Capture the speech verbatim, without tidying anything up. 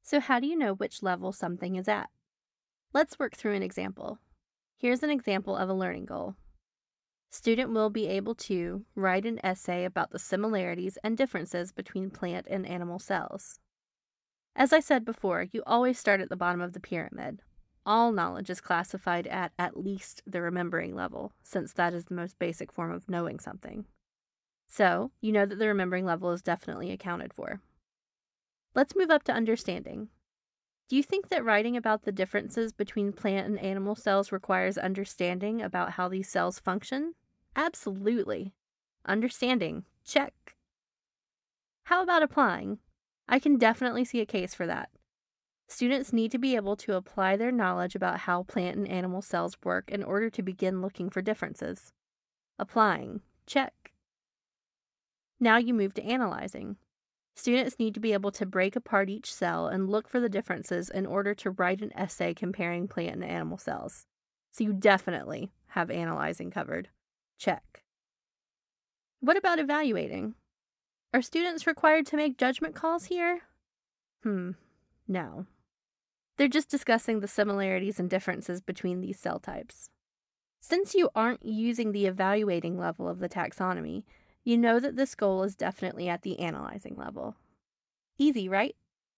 So, how do you know which level something is at? Let's work through an example. Here's an example of a learning goal. Student will be able to write an essay about the similarities and differences between plant and animal cells. As I said before, you always start at the bottom of the pyramid. All knowledge is classified at at least the remembering level, since that is the most basic form of knowing something. So, you know that the remembering level is definitely accounted for. Let's move up to understanding. Do you think that writing about the differences between plant and animal cells requires understanding about how these cells function? Absolutely. Understanding, check. How about applying? I can definitely see a case for that. Students need to be able to apply their knowledge about how plant and animal cells work in order to begin looking for differences. Applying, check. Now you move to analyzing. Students need to be able to break apart each cell and look for the differences in order to write an essay comparing plant and animal cells. So you definitely have analyzing covered. Check. What about evaluating? Are students required to make judgment calls here? Hmm, no. They're just discussing the similarities and differences between these cell types. Since you aren't using the evaluating level of the taxonomy, you know that this goal is definitely at the analyzing level. Easy, right?